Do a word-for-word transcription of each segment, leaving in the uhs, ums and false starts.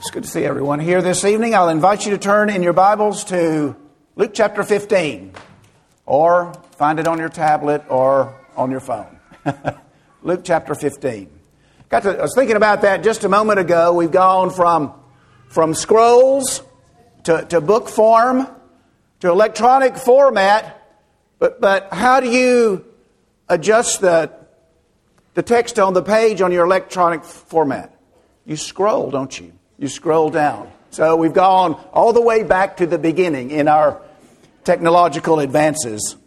It's good to see everyone here this evening. I'll invite you to turn in your Bibles to Luke chapter fifteen, or find it on your tablet or on your phone. Luke chapter fifteen. Got to, I was thinking about that just a moment ago. We've gone from from scrolls to, to book form to electronic format, but but how do you adjust the the text on the page on your electronic format? You scroll, don't you? You scroll down. So we've gone all the way back to the beginning in our technological advances.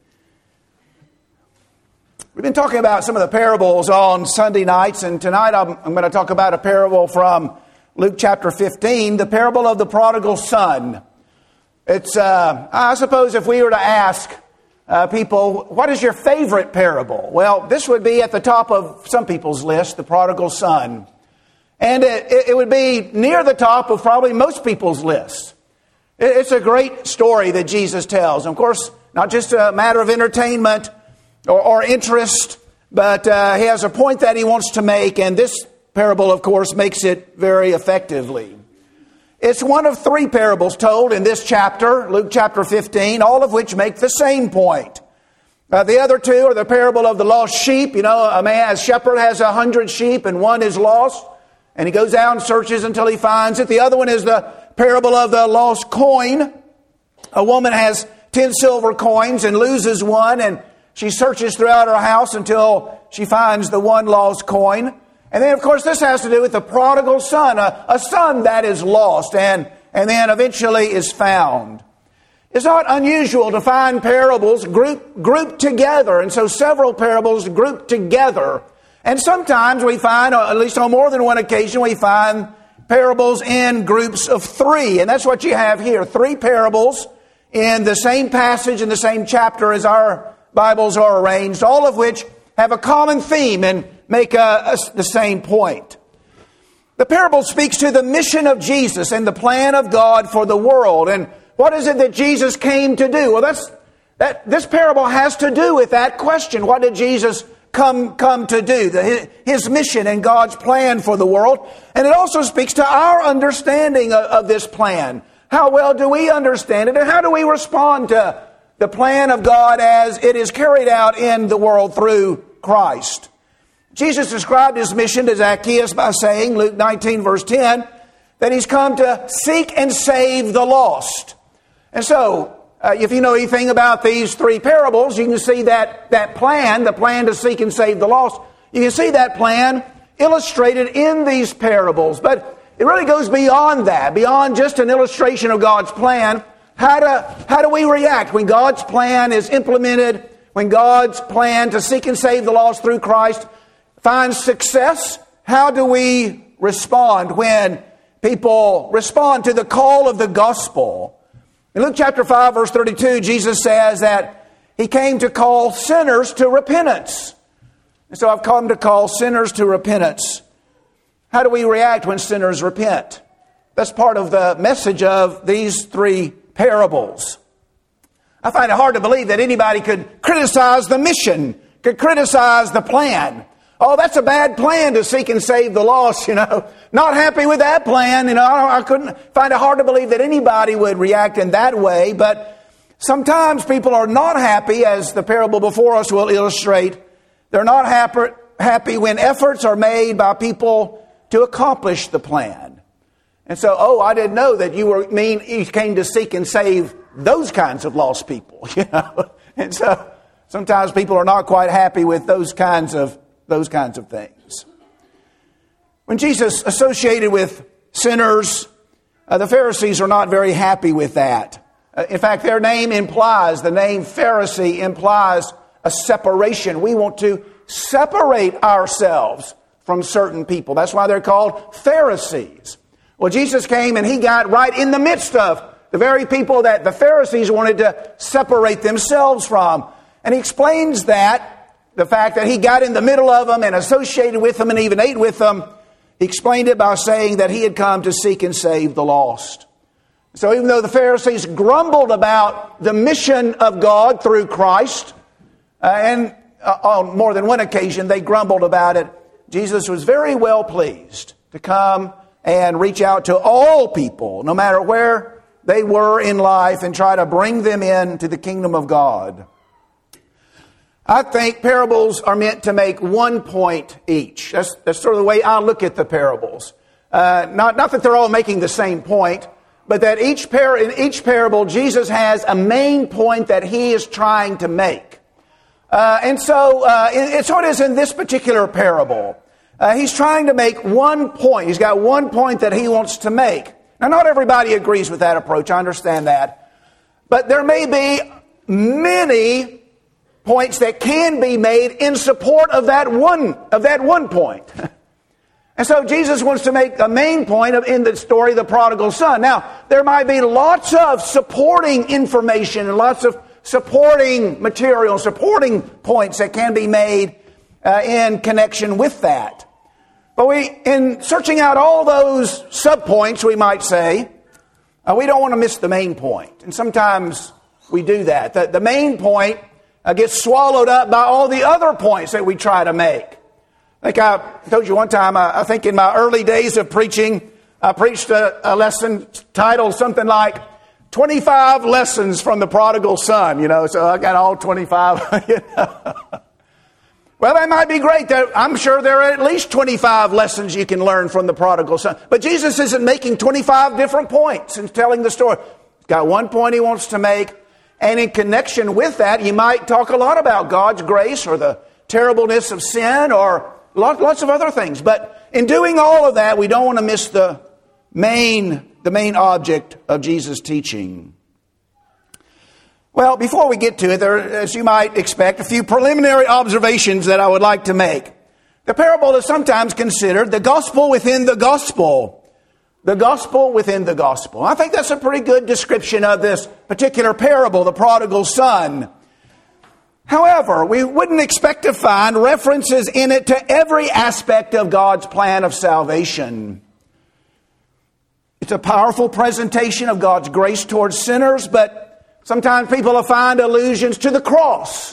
We've been talking about some of the parables on Sunday nights, and tonight I'm, I'm going to talk about a parable from Luke chapter fifteen, the parable of the prodigal son. It's, uh, I suppose if we were to ask uh, people, what is your favorite parable? Well, this would be at the top of some people's list, the prodigal son. And it, it would be near the top of probably most people's lists. It's a great story that Jesus tells. Of course, not just a matter of entertainment or, or interest, but uh, he has a point that he wants to make, and this parable, of course, makes it very effectively. It's one of three parables told in this chapter, Luke chapter fifteen, all of which make the same point. Uh, the other two are the parable of the lost sheep. You know, a man, a shepherd has a hundred sheep and one is lost. And he goes out and searches until he finds it. The other one is the parable of the lost coin. A woman has ten silver coins and loses one, and she searches throughout her house until she finds the one lost coin. And then, of course, this has to do with the prodigal son, a, a son that is lost and, and then eventually is found. It's not unusual to find parables group, grouped together, and so several parables grouped together. And sometimes we find, or at least on more than one occasion, we find parables in groups of three. And that's what you have here. Three parables in the same passage, in the same chapter as our Bibles are arranged, all of which have a common theme and make a, a, the same point. The parable speaks to the mission of Jesus and the plan of God for the world. And what is it that Jesus came to do? Well, that's that. This parable has to do with that question. What did Jesus come come to do, the, his mission and God's plan for the world? And it also speaks to our understanding of, of this plan. How well do we understand it, and how do we respond to the plan of God as it is carried out in the world through Christ? Jesus described his mission to Zacchaeus by saying, Luke nineteen verse ten, that he's come to seek and save the lost. And so, Uh, if you know anything about these three parables, you can see that, that plan, the plan to seek and save the lost, you can see that plan illustrated in these parables. But it really goes beyond that, beyond just an illustration of God's plan. How do, how do we react when God's plan is implemented, when God's plan to seek and save the lost through Christ finds success? How do we respond when people respond to the call of the gospel? In Luke chapter five, verse thirty-two, Jesus says that he came to call sinners to repentance. And so I've come to call sinners to repentance. How do we react when sinners repent? That's part of the message of these three parables. I find it hard to believe that anybody could criticize the mission, could criticize the plan. Oh, that's a bad plan to seek and save the lost, you know. Not happy with that plan, you know. I couldn't find it hard to believe that anybody would react in that way. But sometimes people are not happy, as the parable before us will illustrate. They're not happy, happy when efforts are made by people to accomplish the plan. And so, oh, I didn't know that you were mean you came to seek and save those kinds of lost people, you know. And so sometimes people are not quite happy with those kinds of those kinds of things. When Jesus associated with sinners, uh, the Pharisees are not very happy with that. Uh, in fact, their name implies, the name Pharisee implies a separation. We want to separate ourselves from certain people. That's why they're called Pharisees. Well, Jesus came and he got right in the midst of the very people that the Pharisees wanted to separate themselves from. And he explains that, the fact that he got in the middle of them and associated with them and even ate with them. He explained it by saying that he had come to seek and save the lost. So even though the Pharisees grumbled about the mission of God through Christ, uh, and uh, on more than one occasion they grumbled about it, Jesus was very well pleased to come and reach out to all people, no matter where they were in life, and try to bring them into the kingdom of God. I think parables are meant to make one point each. That's, that's sort of the way I look at the parables. Uh, not, not that they're all making the same point, but that each par- in each parable, Jesus has a main point that he is trying to make. Uh, and so, uh, it, so it is in this particular parable. Uh, he's trying to make one point. He's got one point that he wants to make. Now, not everybody agrees with that approach. I understand that. But there may be many points that can be made in support of that one, of that one point. And so Jesus wants to make a main point of, in the story of the prodigal son. Now, there might be lots of supporting information and lots of supporting material, supporting points that can be made uh, in connection with that. But we, in searching out all those subpoints, we might say, uh, we don't want to miss the main point. And sometimes we do that. The, the main point uh, gets swallowed up by all the other points that we try to make. I think I told you one time, I, I think in my early days of preaching, I preached a, a lesson titled something like, twenty-five lessons from the prodigal son, you know, so I got all twenty-five. You know. Well, that might be great. I'm sure there are at least twenty-five lessons you can learn from the prodigal son. But Jesus isn't making twenty-five different points in telling the story. He's got one point he wants to make. And in connection with that, he might talk a lot about God's grace or the terribleness of sin or lots of other things. But in doing all of that, we don't want to miss the main the main object of Jesus' teaching. Well, before we get to it, there, as you might expect, a few preliminary observations that I would like to make. The parable is sometimes considered the gospel within the gospel. The gospel within the gospel. I think that's a pretty good description of this particular parable, the prodigal son. However, we wouldn't expect to find references in it to every aspect of God's plan of salvation. It's a powerful presentation of God's grace towards sinners, but sometimes people will find allusions to the cross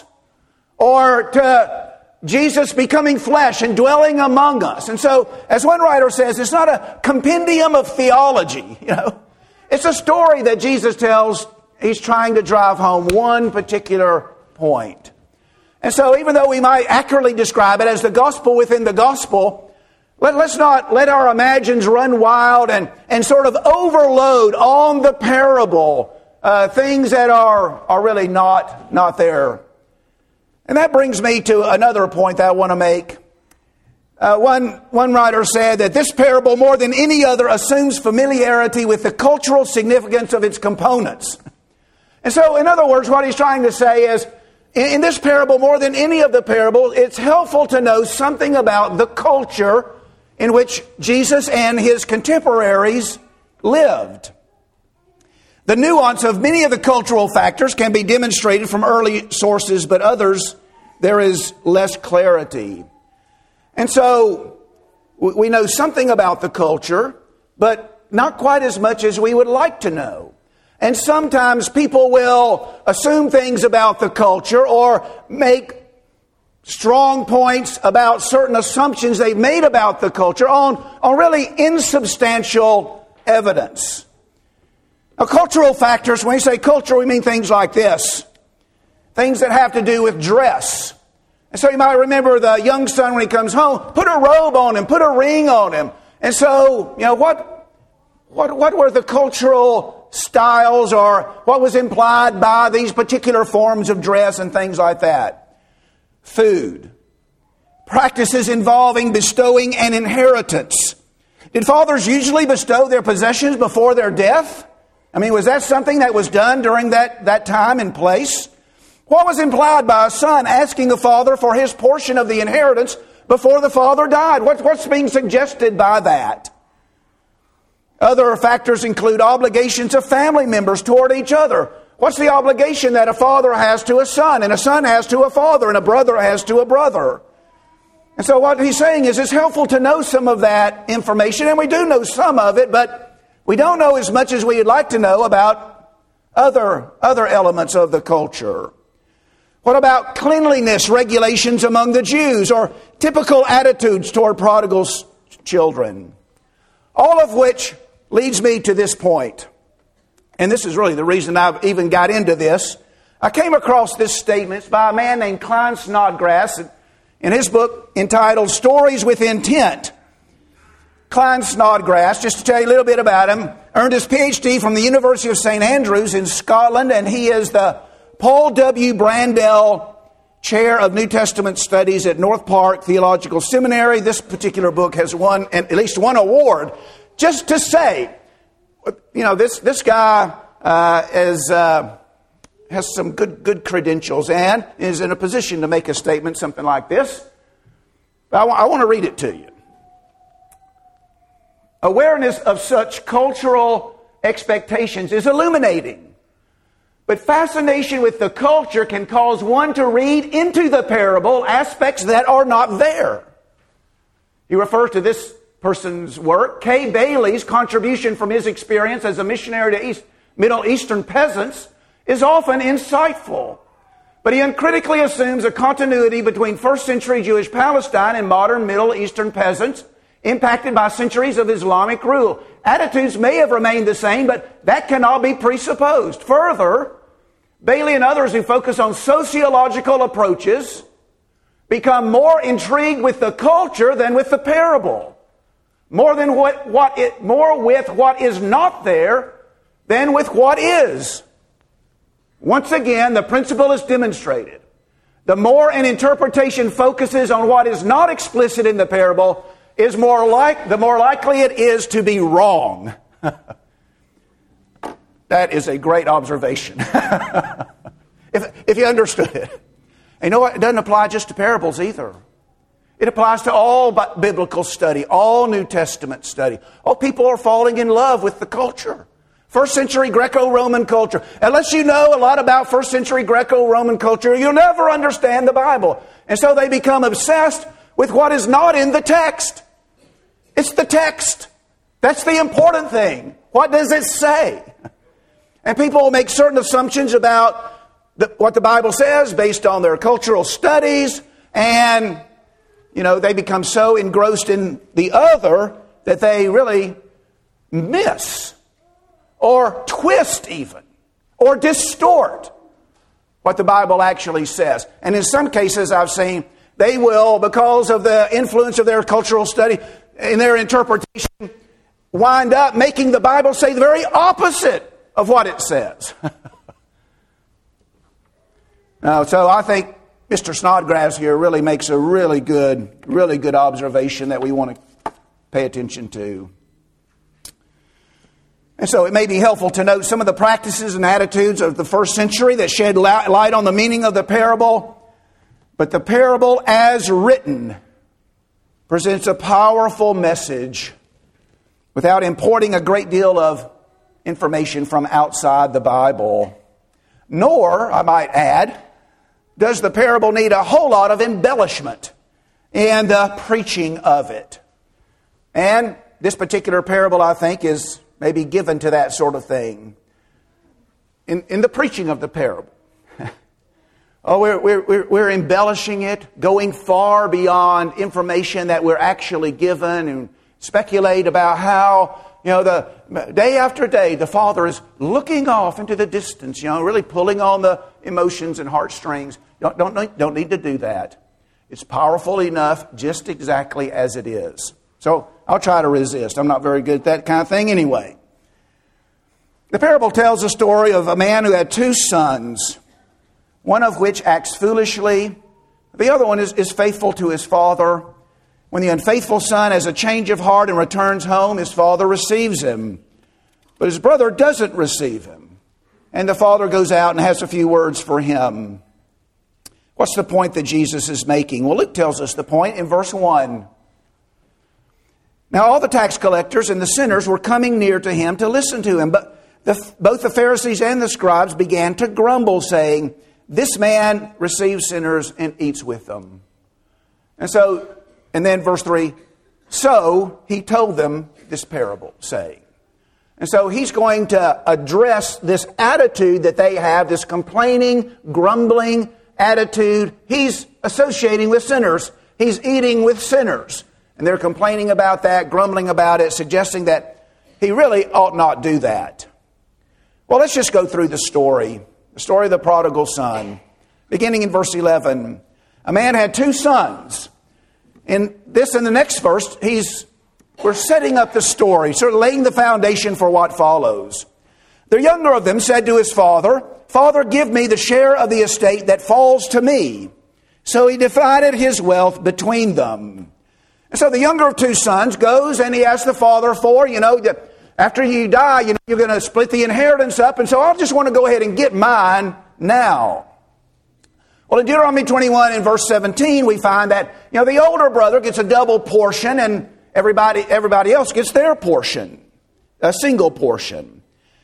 or to Jesus becoming flesh and dwelling among us. And so, as one writer says, it's not a compendium of theology, you know. It's a story that Jesus tells. He's trying to drive home one particular point. And so, even though we might accurately describe it as the gospel within the gospel, Let, let's not let our imagines run wild and, and sort of overload on the parable uh, things that are, are really not, not there. And that brings me to another point that I want to make. Uh, one, one writer said that this parable, more than any other, assumes familiarity with the cultural significance of its components. And so, in other words, what he's trying to say is, in, in this parable, more than any of the parables, it's helpful to know something about the culture in which Jesus and his contemporaries lived. The nuance of many of the cultural factors can be demonstrated from early sources, but others, there is less clarity. And so, we know something about the culture, but not quite as much as we would like to know. And sometimes people will assume things about the culture or make strong points about certain assumptions they've made about the culture on, on really insubstantial evidence. Now, cultural factors, when we say culture, we mean things like this. Things that have to do with dress. And so you might remember the young son when he comes home, put a robe on him, put a ring on him. And so, you know, what, what, what were the cultural styles or what was implied by these particular forms of dress and things like that? Food. Practices involving bestowing an inheritance. Did fathers usually bestow their possessions before their death? I mean, was that something that was done during that, that time and place? What was implied by a son asking a father for his portion of the inheritance before the father died? What, what's being suggested by that? Other factors include obligations of family members toward each other. What's the obligation that a father has to a son, and a son has to a father, and a brother has to a brother? And so what he's saying is it's helpful to know some of that information, and we do know some of it, but we don't know as much as we would like to know about other, other elements of the culture. What about cleanliness regulations among the Jews, or typical attitudes toward prodigal children? All of which leads me to this point. And this is really the reason I've even got into this. I came across this statement. It's by a man named Klyne Snodgrass in his book entitled Stories with Intent. Klyne Snodgrass, just to tell you a little bit about him, earned his P H D from the University of Saint Andrews in Scotland, and he is the Paul W. Brandel Chair of New Testament Studies at North Park Theological Seminary. This particular book has won at least one award. Just to say, you know, this this guy uh, is uh, has some good good credentials and is in a position to make a statement, something like this. I, w- I want to read it to you. Awareness of such cultural expectations is illuminating. But fascination with the culture can cause one to read into the parable aspects that are not there. He refers to this person's work. Kay Bailey's contribution from his experience as a missionary to East, Middle Eastern peasants is often insightful. But he uncritically assumes a continuity between first century Jewish Palestine and modern Middle Eastern peasants impacted by centuries of Islamic rule. Attitudes may have remained the same, but that cannot be presupposed. Further, Bailey and others who focus on sociological approaches become more intrigued with the culture than with the parable. More than what, what it, more with what is not there than with what is. Once again, the principle is demonstrated. The more an interpretation focuses on what is not explicit in the parable, is more like the more likely it is to be wrong. That is a great observation. if, if you understood it. And you know what? It doesn't apply just to parables either. It applies to all biblical study, all New Testament study. Oh, people are falling in love with the culture. First century Greco-Roman culture. Unless you know a lot about first century Greco-Roman culture, you'll never understand the Bible. And so they become obsessed with what is not in the text. It's the text. That's the important thing. What does it say? And people will make certain assumptions about the, what the Bible says based on their cultural studies. And, you know, they become so engrossed in the other that they really miss or twist even or distort what the Bible actually says. And in some cases I've seen they will, because of the influence of their cultural study, in their interpretation, wind up making the Bible say the very opposite of what it says. Now, so I think Mister Snodgrass here really makes a really good, really good observation that we want to pay attention to. And so it may be helpful to note some of the practices and attitudes of the first century that shed light on the meaning of the parable. But the parable as written presents a powerful message without importing a great deal of information from outside the Bible. Nor, I might add, does the parable need a whole lot of embellishment in the preaching of it. And this particular parable, I think, is maybe given to that sort of thing. In, in the preaching of the parable. Oh, we're, we're, we're embellishing it, going far beyond information that we're actually given, and speculate about how, you know, the day after day, the Father is looking off into the distance, you know, really pulling on the emotions and heartstrings. Don't, don't, don't need to do that. It's powerful enough just exactly as it is. So I'll try to resist. I'm not very good at that kind of thing anyway. The parable tells the story of a man who had two sons, one of which acts foolishly. The other one is, is faithful to his father. When the unfaithful son has a change of heart and returns home, his father receives him. But his brother doesn't receive him. And the father goes out and has a few words for him. What's the point that Jesus is making? Well, Luke tells us the point in verse one. Now all the tax collectors and the sinners were coming near to him to listen to him. But the, both the Pharisees and the scribes began to grumble, saying, "This man receives sinners and eats with them." And so, and then verse three, so he told them this parable, saying. And so he's going to address this attitude that they have, this complaining, grumbling attitude. He's associating with sinners. He's eating with sinners. And they're complaining about that, grumbling about it, suggesting that he really ought not do that. Well, let's just go through the story. The story of the prodigal son. Beginning in verse eleven. A man had two sons. In this and the next verse, he's we're setting up the story, sort of laying the foundation for what follows. The younger of them said to his father, "Father, give me the share of the estate that falls to me." So he divided his wealth between them. And so the younger of two sons goes and he asks the father for, you know, after you die, you know, you're going to split the inheritance up. And so I just want to go ahead and get mine now. Well, in Deuteronomy twenty-one in verse seventeen, we find that, you know, the older brother gets a double portion and everybody, everybody else gets their portion, a single portion.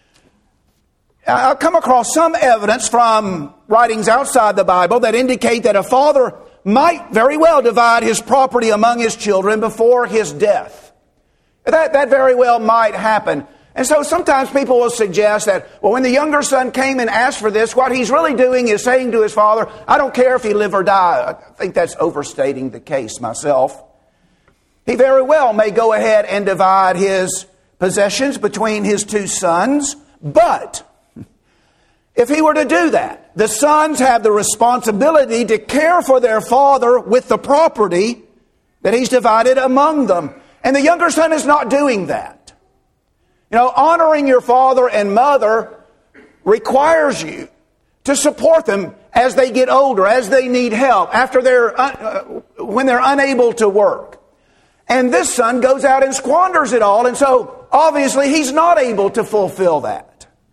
I've come across some evidence from writings outside the Bible that indicate that a father might very well divide his property among his children before his death. That, that very well might happen. And so sometimes people will suggest that, well, when the younger son came and asked for this, what he's really doing is saying to his father, I don't care if he live or die. I think that's overstating the case myself. He very well may go ahead and divide his possessions between his two sons, but if he were to do that, the sons have the responsibility to care for their father with the property that he's divided among them. And the younger son is not doing that. You know, honoring your father and mother requires you to support them as they get older, as they need help, after they're uh, when they're unable to work. And this son goes out and squanders it all, and so obviously he's not able to fulfill that.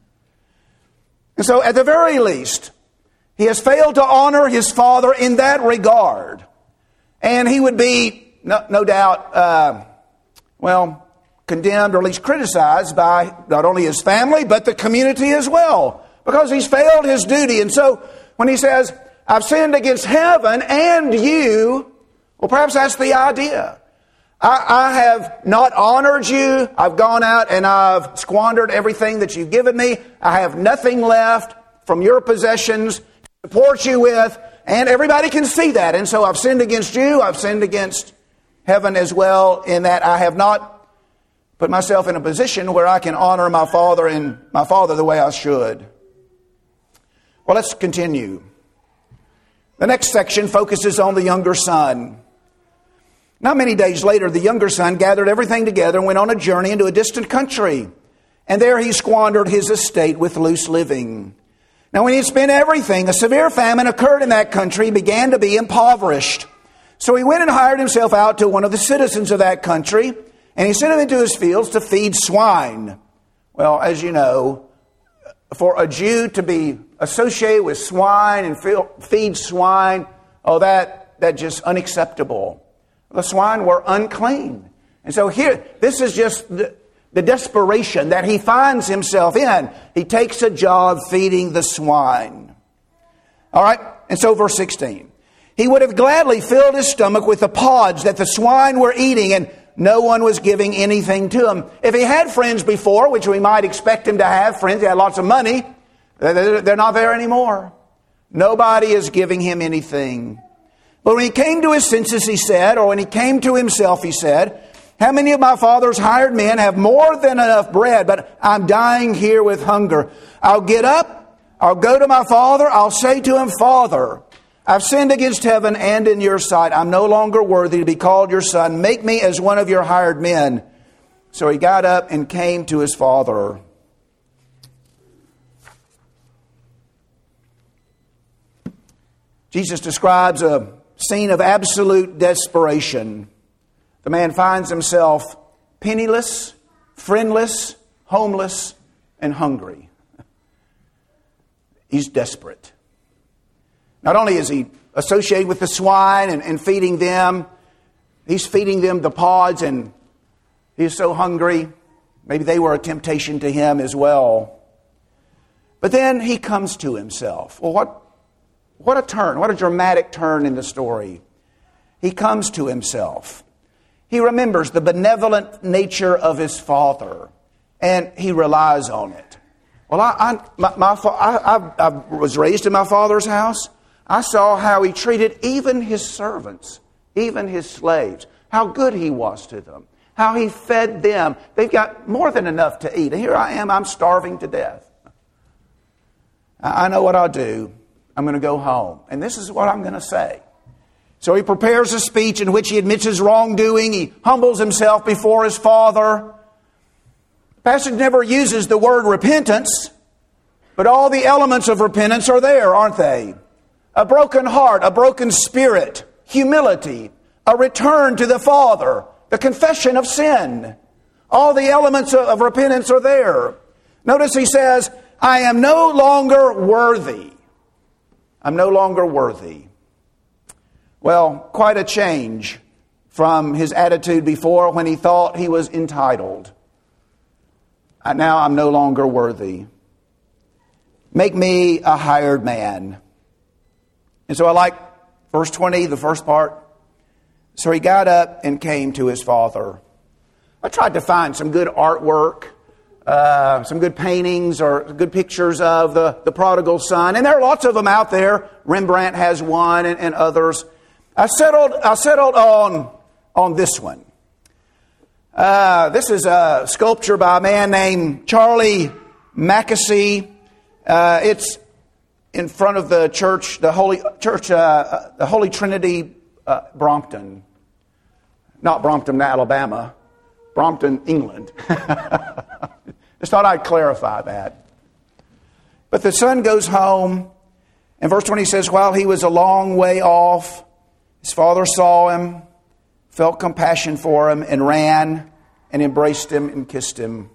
And so at the very least, he has failed to honor his father in that regard. And he would be, no, no doubt, uh, well, condemned or at least criticized by not only his family, but the community as well. Because he's failed his duty. And so when he says, I've sinned against heaven and you, well, perhaps that's the idea. I, I have not honored you. I've gone out and I've squandered everything that you've given me. I have nothing left from your possessions to support you with. And everybody can see that. And so I've sinned against you. I've sinned against heaven as well, in that I have not put myself in a position where I can honor my father and my father the way I should. Well, let's continue. The next section focuses on the younger son. Not many days later, the younger son gathered everything together and went on a journey into a distant country. And there he squandered his estate with loose living. Now, when he had spent everything, a severe famine occurred in that country. He began to be impoverished. So he went and hired himself out to one of the citizens of that country, and he sent him into his fields to feed swine. Well, as you know, for a Jew to be associated with swine and feed swine, oh, that that's just unacceptable. The swine were unclean. And so here, this is just the, the desperation that he finds himself in. He takes a job feeding the swine. All right, and so verse sixteen. He would have gladly filled his stomach with the pods that the swine were eating, and no one was giving anything to him. If he had friends before, which we might expect him to have, friends, he had lots of money, they're not there anymore. Nobody is giving him anything. But when he came to his senses, he said, or when he came to himself, he said, how many of my father's hired men have more than enough bread, but I'm dying here with hunger? I'll get up, I'll go to my father, I'll say to him, Father, I've sinned against heaven and in your sight. I'm no longer worthy to be called your son. Make me as one of your hired men. So he got up and came to his father. Jesus describes a scene of absolute desperation. The man finds himself penniless, friendless, homeless, and hungry. He's desperate. Not only is he associated with the swine and, and feeding them, he's feeding them the pods, and he's so hungry. Maybe they were a temptation to him as well. But then he comes to himself. Well, what, what a turn, what a dramatic turn in the story. He comes to himself. He remembers the benevolent nature of his father, and he relies on it. Well, I, I, my, my, I, I, I was raised in my father's house. I saw how he treated even his servants, even his slaves. how good He was to them, how He fed them. They've got more than enough to eat. And here I am, I'm starving to death. I know what I'll do. I'm going to go home. And this is what I'm going to say. So he prepares a speech in which he admits his wrongdoing. He humbles himself before his father. The passage never uses the word repentance, but all the elements of repentance are there, aren't they? A broken heart, a broken spirit, humility, a return to the Father, the confession of sin. All the elements of repentance are there. Notice he says, I am no longer worthy. I'm no longer worthy. Well, quite a change from his attitude before when he thought he was entitled. Now I'm no longer worthy. Make me a hired man. And so I like verse twenty, the first part. So he got up and came to his father. I tried to find some good artwork, uh, some good paintings or good pictures of the, the prodigal son. And there are lots of them out there. Rembrandt has one and, and others. I settled, I settled on, on this one. Uh, this is a sculpture by a man named Charlie Mackesy. Uh, it's in front of the church, the Holy Church, uh, the Holy Trinity, uh, Brompton. Not Brompton, Alabama. Brompton, England. Just thought I'd clarify that. But the son goes home, and verse twenty says, while he was a long way off, his father saw him, felt compassion for him, and ran and embraced him and kissed him.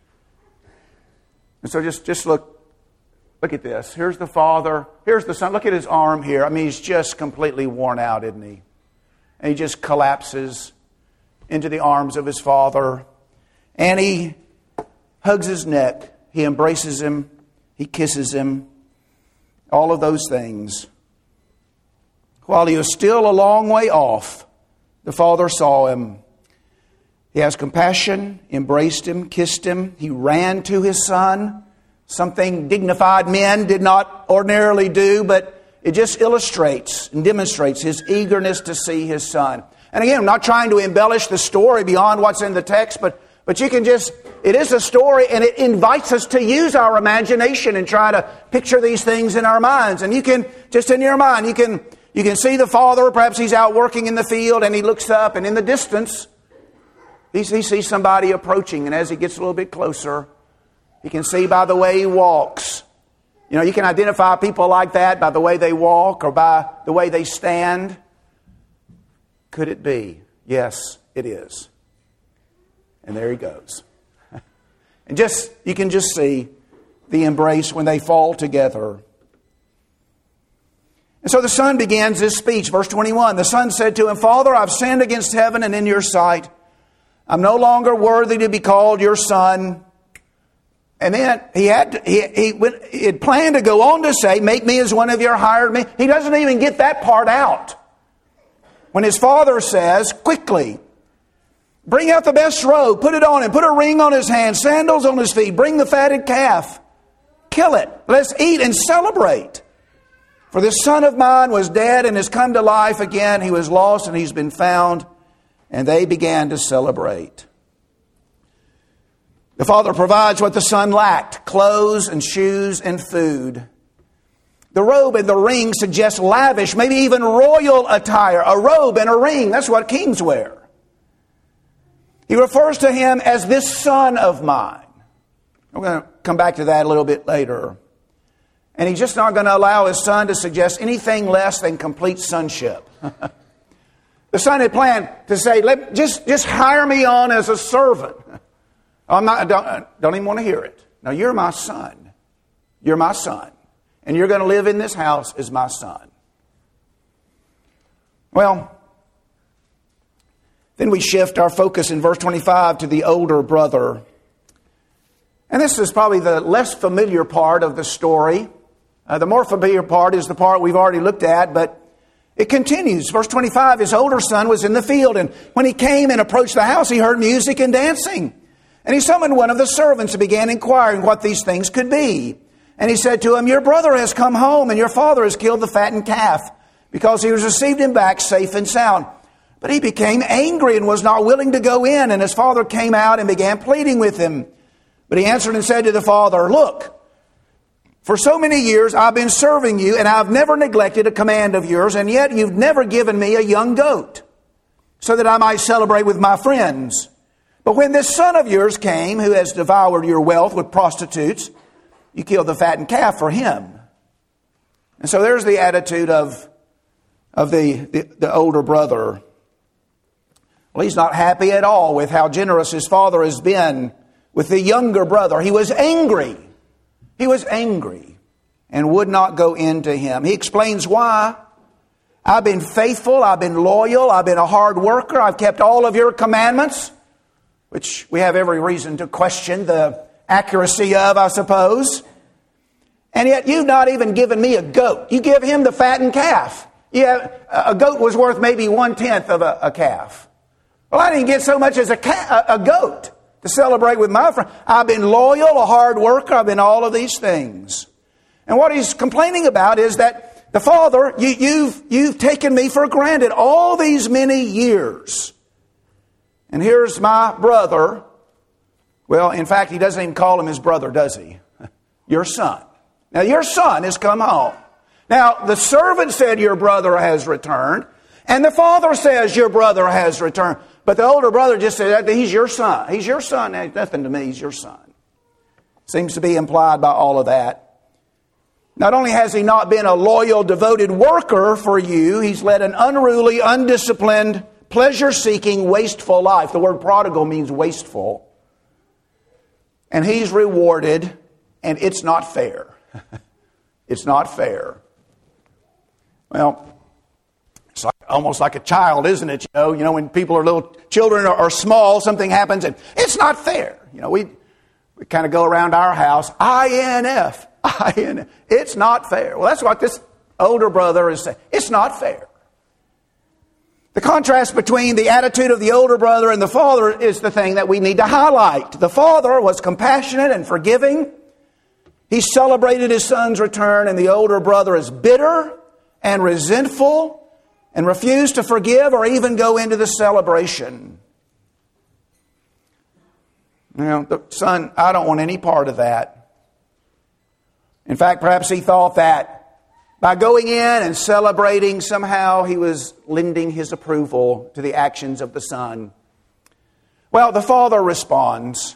And so just, just look, look at this. Here's the father. Here's the son. Look at his arm here. I mean, he's just completely worn out, isn't he? And he just collapses into the arms of his father. And he hugs his neck. He embraces him. He kisses him. All of those things. While he was still a long way off, the father saw him. He has compassion, embraced him, kissed him. He ran to his son, something dignified men did not ordinarily do, but it just illustrates and demonstrates his eagerness to see his son. And again, I'm not trying to embellish the story beyond what's in the text, but, but you can just, it is a story and it invites us to use our imagination and try to picture these things in our minds. And you can, just in your mind, you can You can see the father, perhaps he's out working in the field, and he looks up, and in the distance, he, he sees somebody approaching. And as he gets a little bit closer, he can see by the way he walks. You know, you can identify people like that by the way they walk or by the way they stand. Could it be? Yes, it is. And there he goes. And just, you can just see the embrace when they fall together. And so the son begins his speech. Verse twenty-one, the son said to him, Father, I've sinned against heaven and in your sight. I'm no longer worthy to be called your son. And then he had to, he, he, went, he had planned to go on to say, make me as one of your hired men. He doesn't even get that part out. When his father says, quickly, bring out the best robe, put it on him, put a ring on his hand, sandals on his feet, bring the fatted calf, kill it, let's eat and celebrate. For this son of mine was dead and has come to life again. He was lost and he's been found. And they began to celebrate. The father provides what the son lacked, clothes and shoes and food. The robe and the ring suggest lavish, maybe even royal attire. A robe and a ring, that's what kings wear. He refers to him as this son of mine. I'm going to come back to that a little bit later. And he's just not going to allow his son to suggest anything less than complete sonship. The son had planned to say, Let, just, just hire me on as a servant. I'm not, I don't, I don't even want to hear it. No, you're my son. You're my son. And you're going to live in this house as my son. Well, then we shift our focus in verse twenty-five to the older brother. And this is probably the less familiar part of the story. Uh, the more familiar part is the part we've already looked at, but it continues. Verse twenty-five, his older son was in the field, and when he came and approached the house, he heard music and dancing. And he summoned one of the servants and began inquiring what these things could be. And he said to him, your brother has come home, and your father has killed the fattened calf, because he has received him back safe and sound. But he became angry and was not willing to go in. And his father came out and began pleading with him. But he answered and said to the father, look, for so many years I've been serving you, and I've never neglected a command of yours, and yet you've never given me a young goat, so that I might celebrate with my friends. But when this son of yours came, who has devoured your wealth with prostitutes, you killed the fattened calf for him. And so there's the attitude of, of the, the, the older brother. Well, he's not happy at all with how generous his father has been with the younger brother. He was angry. He was angry and would not go into him. He explains why. I've been faithful. I've been loyal. I've been a hard worker. I've kept all of your commandments, which we have every reason to question the accuracy of, I suppose. And yet you've not even given me a goat. You give him the fattened calf. Yeah, a goat was worth maybe one-tenth of a, a calf. Well, I didn't get so much as a, ca- a goat to celebrate with my friend. I've been loyal, a hard worker. I've been all of these things. And what he's complaining about is that the father, you, you've, you've taken me for granted all these many years. And here's my brother. Well, in fact, he doesn't even call him his brother, does he? Your son. Now, your son has come home. Now, the servant said your brother has returned. And the father says your brother has returned. But the older brother just said, he's your son. He's your son. There's nothing to me. He's your son. Seems to be implied by all of that. Not only has he not been a loyal, devoted worker for you, he's led an unruly, undisciplined, pleasure-seeking, wasteful life. The word prodigal means wasteful. And he's rewarded, and it's not fair. It's not fair. Well, it's like, almost like a child, isn't it? You know, you know, when people are little children are, are small, something happens and it's not fair. You know, we we kind of go around our house, I N F, I N F. It's not fair. Well, that's what this older brother is saying. It's not fair. The contrast between the attitude of the older brother and the father is the thing that we need to highlight. The father was compassionate and forgiving. He celebrated his son's return, and the older brother is bitter and resentful and refused to forgive or even go into the celebration. You know, the son, I don't want any part of that. In fact, perhaps he thought that by going in and celebrating, somehow he was lending his approval to the actions of the son. Well, the father responds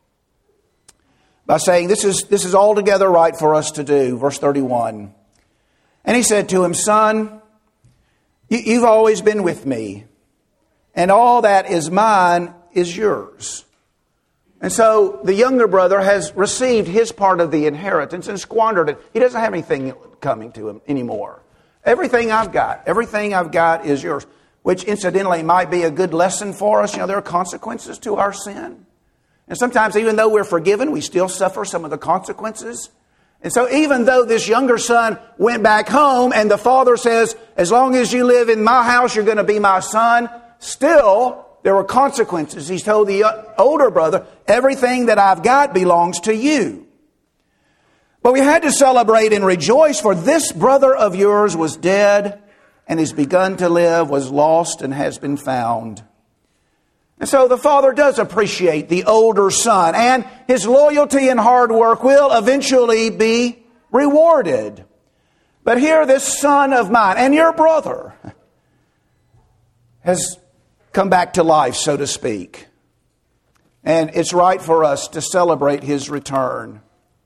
by saying, this is, this is altogether right for us to do. Verse thirty-one. And he said to him, son, you, you've always been with me, and all that is mine is yours. And so the younger brother has received his part of the inheritance and squandered it. He doesn't have anything coming to him anymore. Everything I've got, everything I've got is yours. Which incidentally might be a good lesson for us. You know, there are consequences to our sin. And sometimes even though we're forgiven, we still suffer some of the consequences. And so even though this younger son went back home and the father says, as long as you live in my house, you're going to be my son, still there were consequences. He's told the older brother, everything that I've got belongs to you. But we had to celebrate and rejoice, for this brother of yours was dead and has begun to live, was lost and has been found. And so the father does appreciate the older son, and his loyalty and hard work will eventually be rewarded. But here this son of mine and your brother has come back to life, so to speak. And it's right for us to celebrate his return.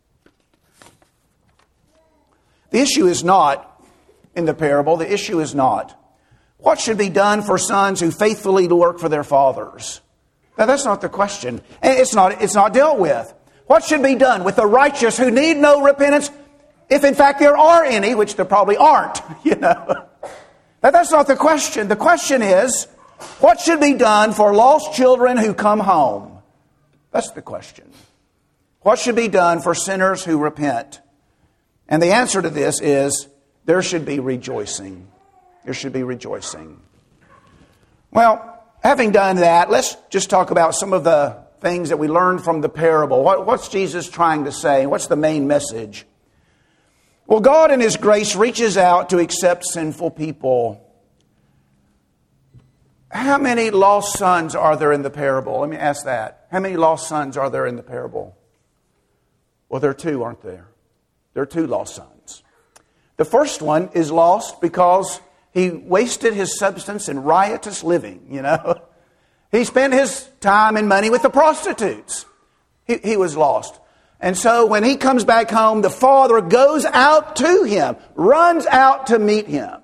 The issue is not, in the parable, the issue is not, what should be done for sons who faithfully work for their fathers? Now, that's not the question. And it's not, it's not dealt with. What should be done with the righteous who need no repentance, if in fact there are any, which there probably aren't, you know? Now, that's not the question. The question is, what should be done for lost children who come home? That's the question. What should be done for sinners who repent? And the answer to this is, there should be rejoicing. There should be rejoicing. Well, having done that, let's just talk about some of the things that we learned from the parable. What, what's Jesus trying to say? What's the main message? Well, God in His grace reaches out to accept sinful people. How many lost sons are there in the parable? Let me ask that. How many lost sons are there in the parable? Well, there are two, aren't there? There are two lost sons. The first one is lost because he wasted his substance in riotous living, you know. He spent his time and money with the prostitutes. He, he was lost. And so when he comes back home, the father goes out to him, runs out to meet him.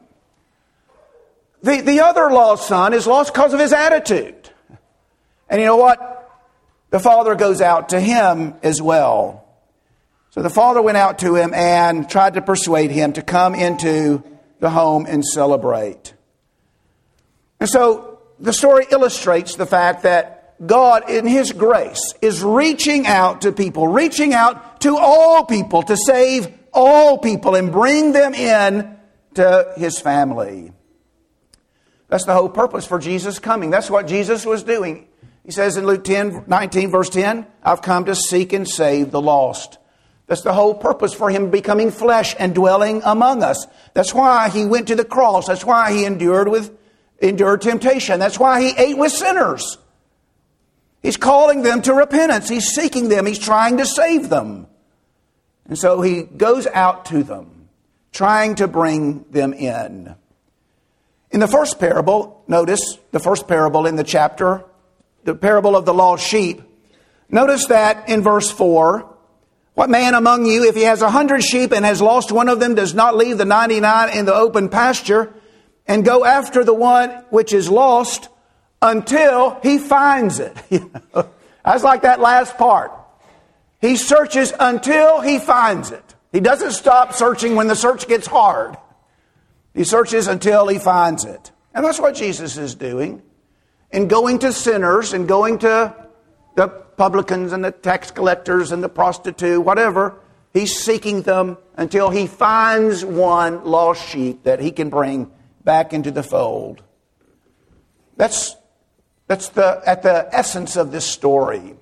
The, the other lost son is lost because of his attitude. And you know what? The father goes out to him as well. So the father went out to him and tried to persuade him to come into the home and celebrate. And so the story illustrates the fact that God, in His grace, is reaching out to people, reaching out to all people to save all people and bring them in to His family. That's the whole purpose for Jesus coming. That's what Jesus was doing. He says in Luke ten, nineteen, verse ten, I've come to seek and save the lost. That's the whole purpose for Him becoming flesh and dwelling among us. That's why He went to the cross. That's why He endured with endured temptation. That's why He ate with sinners. He's calling them to repentance. He's seeking them. He's trying to save them. And so He goes out to them, trying to bring them in. In the first parable, notice the first parable in the chapter, the parable of the lost sheep. Notice that in verse four, what man among you, if he has a hundred sheep and has lost one of them, does not leave the ninety-nine in the open pasture and go after the one which is lost until he finds it? I was like that last part. He searches until he finds it. He doesn't stop searching when the search gets hard. He searches until he finds it. And that's what Jesus is doing. In going to sinners and going to the publicans and the tax collectors and the prostitute, whatever, He's seeking them until He finds one lost sheep that He can bring back into the fold. That's, that's the, at the essence of this story.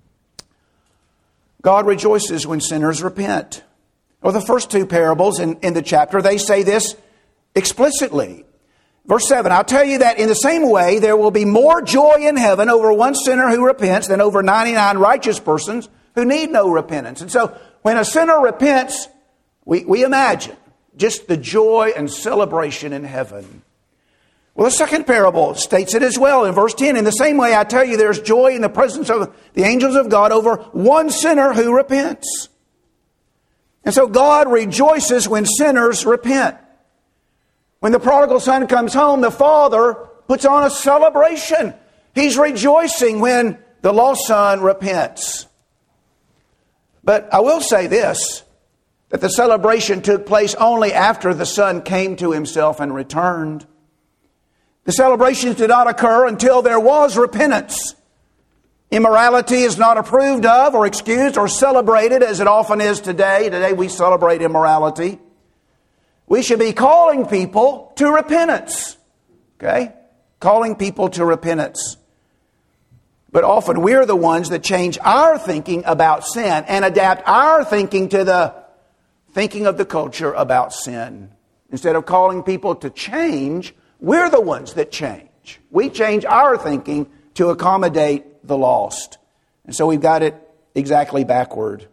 God rejoices when sinners repent. Well, the first two parables in, in the chapter, they say this explicitly. Verse seven, I'll tell you that in the same way there will be more joy in heaven over one sinner who repents than over ninety-nine righteous persons who need no repentance. And so when a sinner repents, we, we imagine just the joy and celebration in heaven. Well, the second parable states it as well in verse ten. In the same way, I tell you, there's joy in the presence of the angels of God over one sinner who repents. And so God rejoices when sinners repent. When the prodigal son comes home, the father puts on a celebration. He's rejoicing when the lost son repents. But I will say this, that the celebration took place only after the son came to himself and returned. The celebrations did not occur until there was repentance. Immorality is not approved of or excused or celebrated as it often is today. Today we celebrate immorality. We should be calling people to repentance. Okay? Calling people to repentance. But often we're the ones that change our thinking about sin and adapt our thinking to the thinking of the culture about sin. Instead of calling people to change, we're the ones that change. We change our thinking to accommodate the lost. And so we've got it exactly backward.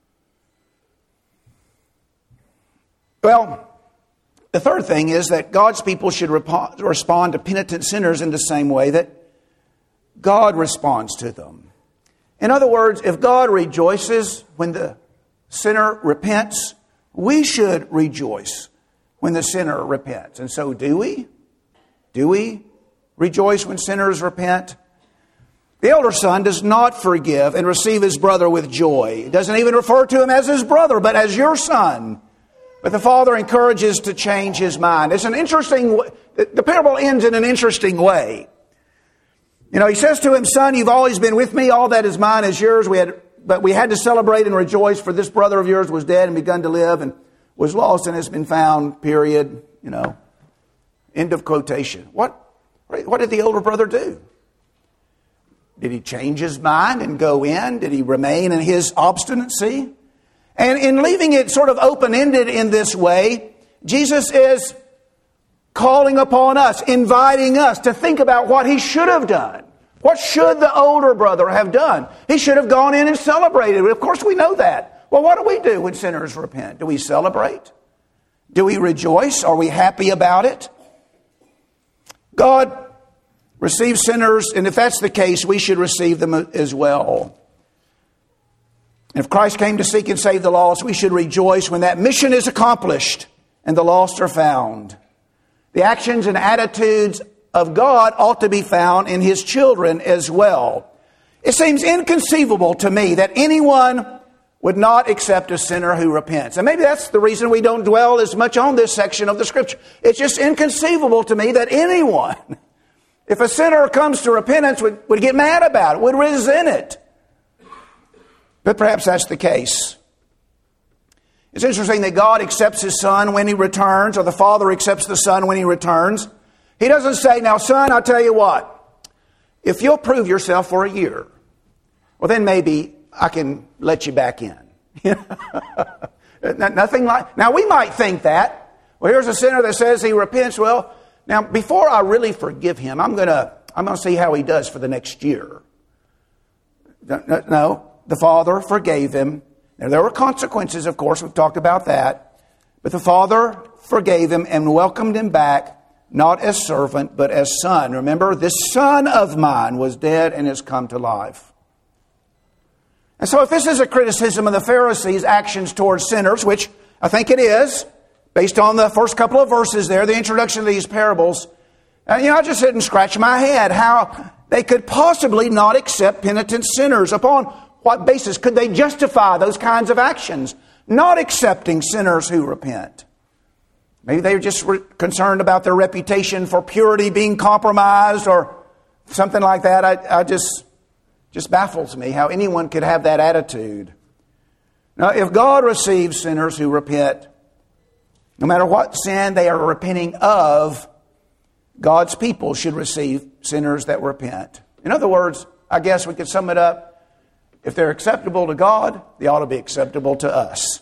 Well, the third thing is that God's people should rep- respond to penitent sinners in the same way that God responds to them. In other words, if God rejoices when the sinner repents, we should rejoice when the sinner repents. And so do we? Do we rejoice when sinners repent? The elder son does not forgive and receive his brother with joy. He doesn't even refer to him as his brother, but as your son. But the father encourages to change his mind. It's an interesting, the parable ends in an interesting way. You know, he says to him, son, you've always been with me. All that is mine is yours. We had, but we had to celebrate and rejoice, for this brother of yours was dead and begun to live and was lost and has been found, period. You know, end of quotation. What, what did the older brother do? Did he change his mind and go in? Did he remain in his obstinacy? And in leaving it sort of open-ended in this way, Jesus is calling upon us, inviting us to think about what he should have done. What should the older brother have done? He should have gone in and celebrated. Of course, we know that. Well, what do we do when sinners repent? Do we celebrate? Do we rejoice? Are we happy about it? God receives sinners, and if that's the case, we should receive them as well. And if Christ came to seek and save the lost, we should rejoice when that mission is accomplished and the lost are found. The actions and attitudes of God ought to be found in his children as well. It seems inconceivable to me that anyone would not accept a sinner who repents. And maybe that's the reason we don't dwell as much on this section of the Scripture. It's just inconceivable to me that anyone, if a sinner comes to repentance, would, would get mad about it, would resent it. But perhaps that's the case. It's interesting that God accepts his Son when he returns, or the Father accepts the Son when he returns. He doesn't say, now, son, I'll tell you what, if you'll prove yourself for a year, well, then maybe I can let you back in. Nothing like, now we might think that. Well, here's a sinner that says he repents. Well, now before I really forgive him, I'm going to I'm going to see how he does for the next year. No, the Father forgave him. Now, there were consequences, of course. We've talked about that. But the Father forgave him and welcomed him back, not as servant, but as son. Remember, this son of mine was dead and has come to life. And so if this is a criticism of the Pharisees' actions towards sinners, which I think it is, based on the first couple of verses there, the introduction of these parables, uh, you know, I just sit and scratch my head how they could possibly not accept penitent sinners. Upon what basis could they justify those kinds of actions? Not accepting sinners who repent. Maybe they were just concerned about their reputation for purity being compromised or something like that. I, I just... Just baffles me how anyone could have that attitude. Now, if God receives sinners who repent, no matter what sin they are repenting of, God's people should receive sinners that repent. In other words, I guess we could sum it up. If they're acceptable to God, they ought to be acceptable to us.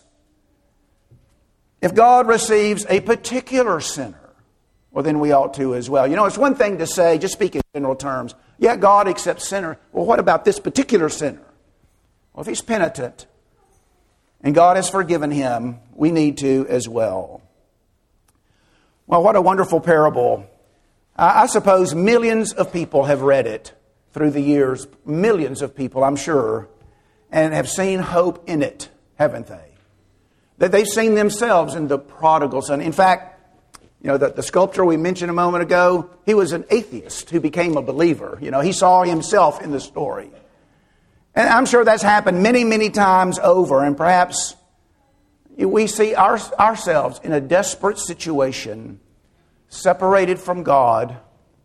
If God receives a particular sinner, well, then we ought to as well. You know, it's one thing to say, just speak in general terms, yeah, God accepts sinner. Well, what about this particular sinner? Well, if he's penitent and God has forgiven him, we need to as well. Well, what a wonderful parable. I suppose millions of people have read it through the years. Millions of people, I'm sure, and have seen hope in it, haven't they? That they've seen themselves in the prodigal son. In fact, you know, the, the sculptor we mentioned a moment ago, he was an atheist who became a believer. You know, he saw himself in the story. And I'm sure that's happened many, many times over. And perhaps we see our, ourselves in a desperate situation, separated from God.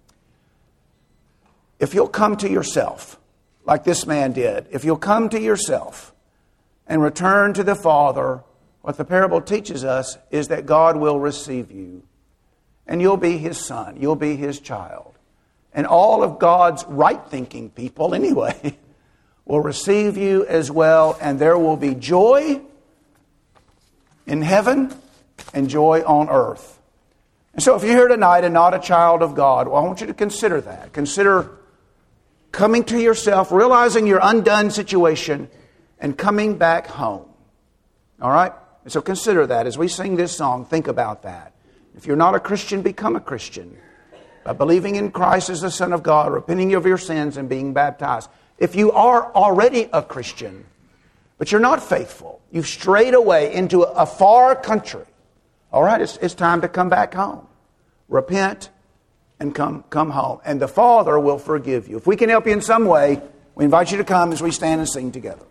If you'll come to yourself, like this man did, if you'll come to yourself and return to the Father, what the parable teaches us is that God will receive you. And you'll be his son. You'll be his child. And all of God's right-thinking people, anyway, will receive you as well. And there will be joy in heaven and joy on earth. And so if you're here tonight and not a child of God, well, I want you to consider that. Consider coming to yourself, realizing your undone situation, and coming back home. All right? And so consider that. As we sing this song, think about that. If you're not a Christian, become a Christian by believing in Christ as the Son of God, repenting of your sins, and being baptized. If you are already a Christian, but you're not faithful, you've strayed away into a far country, all right, it's, it's time to come back home. Repent and come, come home. And the Father will forgive you. If we can help you in some way, we invite you to come as we stand and sing together.